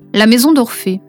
La maison d'Orphée.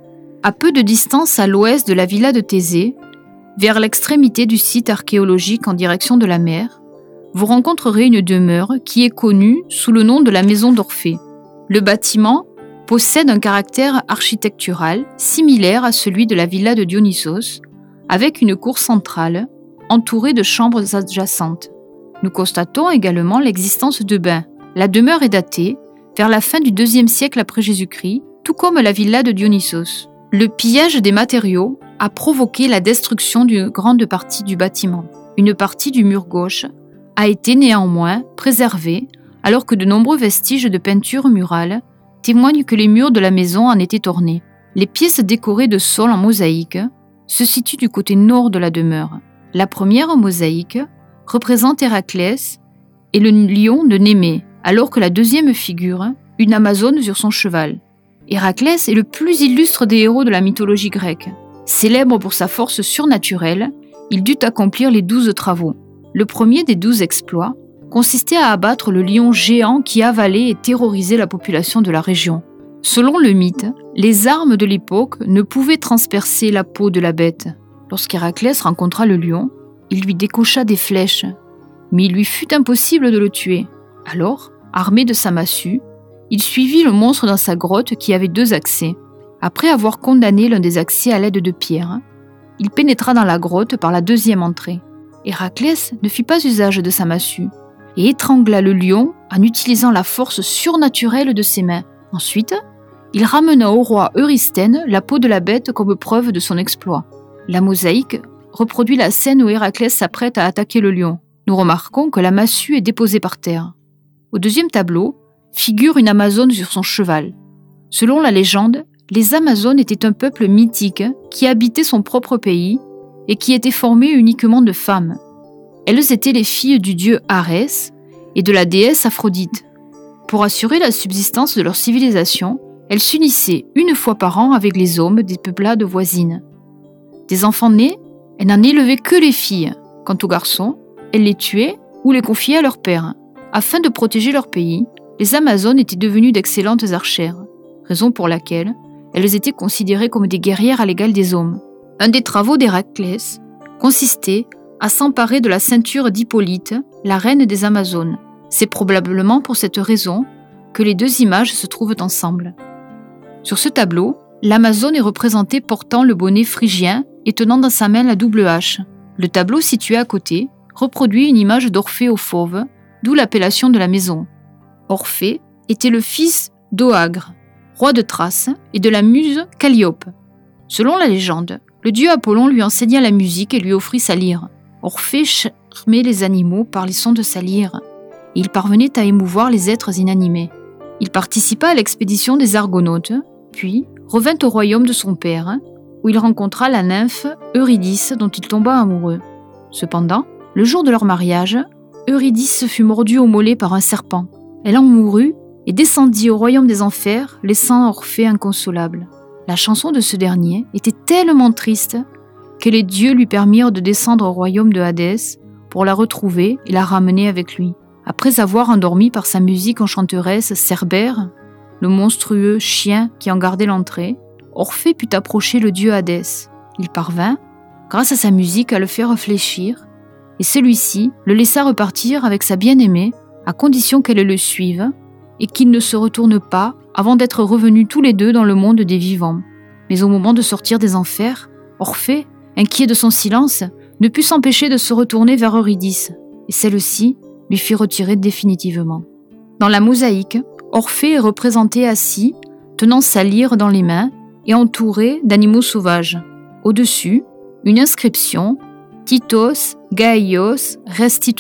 À peu de distance à l'ouest de la villa de Thésée, vers l'extrémité du site archéologique en direction de la mer, vous rencontrerez une demeure qui est connue sous le nom de la maison d'Orphée. Le bâtiment possède un caractère architectural similaire à celui de la villa de Dionysos, avec une cour centrale entourée de chambres adjacentes. Nous constatons également l'existence de bains. La demeure est datée vers la fin du IIe siècle après Jésus-Christ, tout comme la villa de Dionysos. Le pillage des matériaux a provoqué la destruction d'une grande partie du bâtiment. Une partie du mur gauche a été néanmoins préservée, alors que de nombreux vestiges de peinture murale témoignent que les murs de la maison en étaient ornés. Les pièces décorées de sol en mosaïque se situent du côté nord de la demeure. La première mosaïque représente Héraclès et le lion de Némée, alors que la deuxième figure une Amazone sur son cheval. Héraclès est le plus illustre des héros de la mythologie grecque. Célèbre pour sa force surnaturelle, il dut accomplir les 12 travaux. Le premier des 12 exploits consistait à abattre le lion géant qui avalait et terrorisait la population de la région. Selon le mythe, les armes de l'époque ne pouvaient transpercer la peau de la bête. Lorsqu'Héraclès rencontra le lion, il lui décocha des flèches, mais il lui fut impossible de le tuer. Alors, armé de sa massue, il suivit le monstre dans sa grotte qui avait 2 accès. Après avoir condamné l'un des accès à l'aide de pierres, il pénétra dans la grotte par la deuxième entrée. Héraclès ne fit pas usage de sa massue et étrangla le lion en utilisant la force surnaturelle de ses mains. Ensuite, il ramena au roi Eurysthène la peau de la bête comme preuve de son exploit. La mosaïque reproduit la scène où Héraclès s'apprête à attaquer le lion. Nous remarquons que la massue est déposée par terre. Au deuxième tableau, figure une Amazone sur son cheval. Selon la légende, les Amazones étaient un peuple mythique qui habitait son propre pays et qui était formé uniquement de femmes. Elles étaient les filles du dieu Arès et de la déesse Aphrodite. Pour assurer la subsistance de leur civilisation, elles s'unissaient une fois par an avec les hommes des peuplades voisines. Des enfants nés, elles n'en élevaient que les filles. Quant aux garçons, elles les tuaient ou les confiaient à leur père. Afin de protéger leur pays, les Amazones étaient devenues d'excellentes archères, raison pour laquelle elles étaient considérées comme des guerrières à l'égal des hommes. Un des travaux d'Héraclès consistait à s'emparer de la ceinture d'Hippolyte, la reine des Amazones. C'est probablement pour cette raison que les 2 images se trouvent ensemble. Sur ce tableau, l'Amazone est représentée portant le bonnet phrygien et tenant dans sa main la double hache. Le tableau situé à côté reproduit une image d'Orphée au fauve, d'où l'appellation de la maison. Orphée était le fils d'Oagre, roi de Thrace, et de la muse Calliope. Selon la légende, le dieu Apollon lui enseigna la musique et lui offrit sa lyre. Orphée charmait les animaux par les sons de sa lyre, et il parvenait à émouvoir les êtres inanimés. Il participa à l'expédition des Argonautes, puis revint au royaume de son père, où il rencontra la nymphe Eurydice dont il tomba amoureux. Cependant, le jour de leur mariage, Eurydice fut mordue au mollet par un serpent. Elle en mourut et descendit au royaume des enfers, laissant Orphée inconsolable. La chanson de ce dernier était tellement triste que les dieux lui permirent de descendre au royaume de Hadès pour la retrouver et la ramener avec lui. Après avoir endormi par sa musique enchanteresse Cerbère, le monstrueux chien qui en gardait l'entrée, Orphée put approcher le dieu Hadès. Il parvint, grâce à sa musique, à le faire fléchir, et celui-ci le laissa repartir avec sa bien-aimée, à condition qu'elle le suive, et qu'ils ne se retournent pas avant d'être revenus tous les 2 dans le monde des vivants. Mais au moment de sortir des enfers, Orphée, inquiet de son silence, ne put s'empêcher de se retourner vers Eurydice, et celle-ci lui fit retirer définitivement. Dans la mosaïque, Orphée est représenté assis, tenant sa lyre dans les mains et entouré d'animaux sauvages. Au-dessus, une inscription « Titos Gaios Restitutos »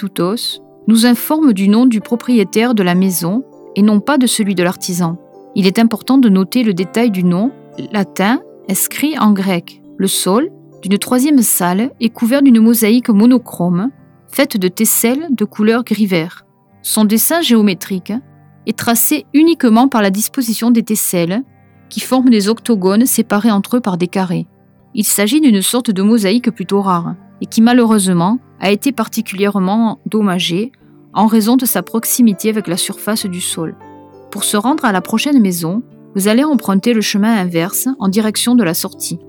nous informe du nom du propriétaire de la maison et non pas de celui de l'artisan. Il est important de noter le détail du nom latin inscrit en grec. Le sol d'une 3e salle est couvert d'une mosaïque monochrome faite de tesselles de couleur gris-vert. Son dessin géométrique est tracé uniquement par la disposition des tesselles qui forment des octogones séparés entre eux par des carrés. Il s'agit d'une sorte de mosaïque plutôt rare et qui malheureusement a été particulièrement endommagée en raison de sa proximité avec la surface du sol. Pour se rendre à la prochaine maison, vous allez emprunter le chemin inverse en direction de la sortie.